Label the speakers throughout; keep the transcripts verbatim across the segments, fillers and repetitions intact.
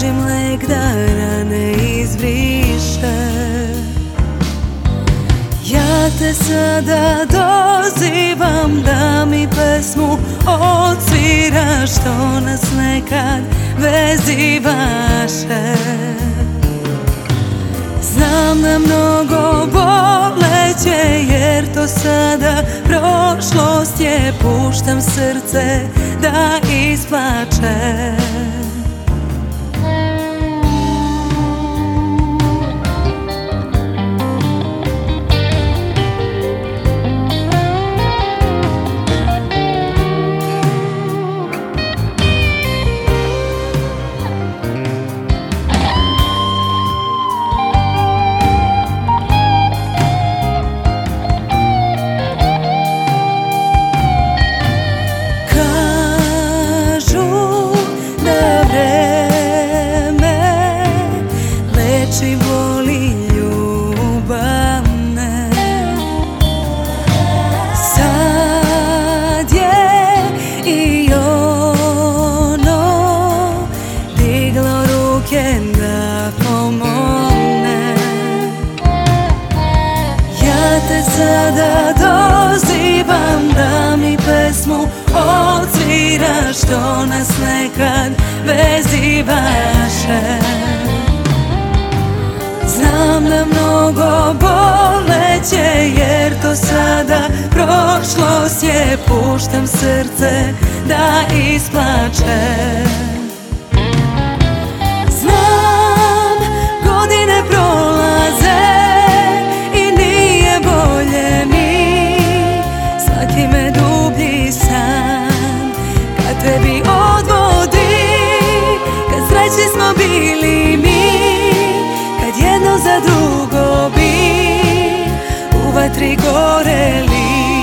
Speaker 1: tražim lek da rane izbriše. Ja te sada dozivam da mi pesmu odsviraš, što nas nekad vezivaše. Znam da mnogo boleće, jer to sada prošlost je. Puštam srce da isplače. Voli ljubavne, sad je i ono diglo ruke da pomogne. Ja te sada dozivam da mi pesmu odsviraš, što nas nekad vezivaše. Znam da mnogo boleće, jer to sada prošlost je. Puštam srce da isplače. Znam, godine prolaze i nije bolje mi. Svaki me dublji san kad tebi odvodi, kad srećni smo bili mi, jedno za drugo bi u vatri goreli.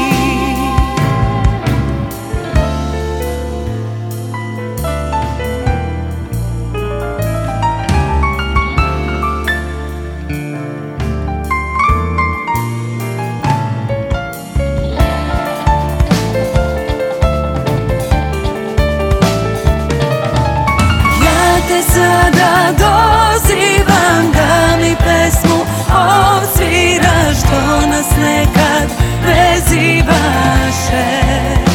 Speaker 1: Ja te sada dozivam da mi pesmu odsviraš, što nas nekad vezivaše.